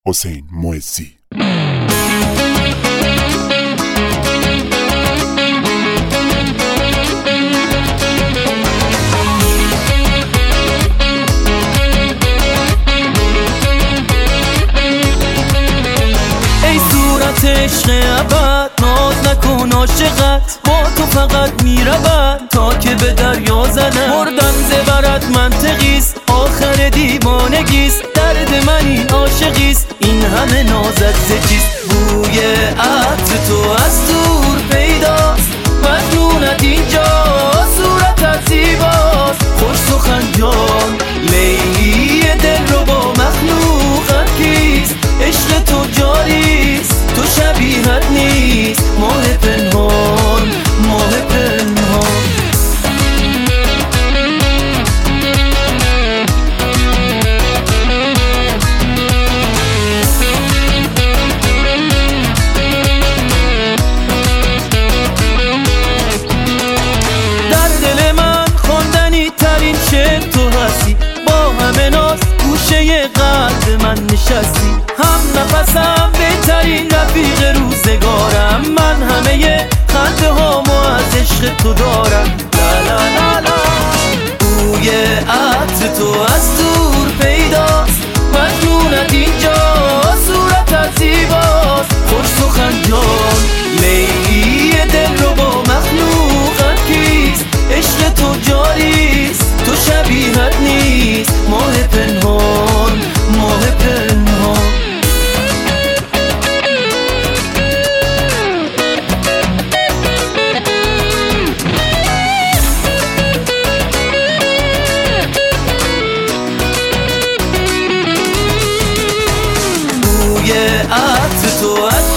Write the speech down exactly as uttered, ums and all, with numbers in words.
حسین معزی. عشق ابد ناز نکن عاشقت، با تو فقط میرود تا که به دریا زنم. مردن زبرت منطقیست، آخر دیوانگیست، درد من این عاشقیست، این همه نازت زچیست. بوی عطر تو از دور پیداست، مجنونت اینجا صورتت زیباست. خوش سخن جان لیلی دل رو با مخلوقت کیست، عشق تو جاریست، تو شبیهت نیست، ماه پنهان ماه پنهان. در دل من خواندنی ترین شعر تو هستی، با همه ناز گوشه قلب من نشستی. هم نفسم بهترین رفیق روزگارم، من همه خنده هامو از عشق تو دارم. لا لا لا لا. بوی عطر تو از دور پیداست، مجنونت اینجا صورتت زیباست. خوش سخن جان لیلی دل رو با مخلوقت کیست، عشق تو جاریست، تو شبیهت نیست، ماه پنهان ماه پنهان. بوی عطر تو از